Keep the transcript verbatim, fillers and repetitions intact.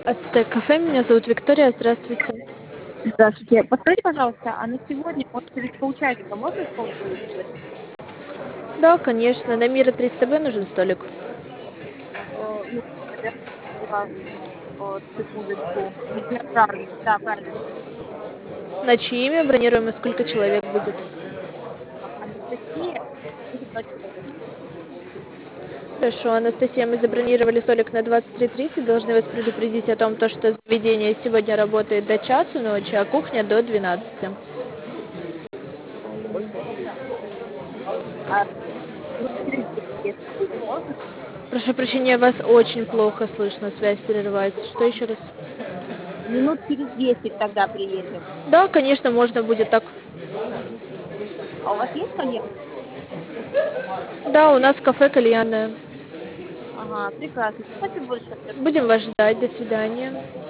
Ацтек кафе, меня зовут Виктория, здравствуйте. Здравствуйте. Подскажите, пожалуйста, а на сегодня, может, лишь по участникам можно стол забронировать? Да, конечно, на Мира триста Б нужен столик. Э, ну, наверное, поняла. Вот, секундочку. Янтарный. Да, правильно. На чье имя бронируем и сколько человек будет? А, Анастасия, будет два человека. Хорошо, Анастасия, мы забронировали столик на двадцать три тридцать. Должны вас предупредить о том, то, что заведение сегодня работает до часу ночи, а кухня до двенадцати. А минут через десять, если будет, можно? Прошу прощения, вас очень плохо слышно, связь прерывается. Что еще раз? Минут через десять тогда приедем. Да, конечно, можно будет так. А у вас есть кальян? Да, у нас кафе кальянное. Ага, прекрасно. Спасибо большое. Будем вас ждать. До свидания.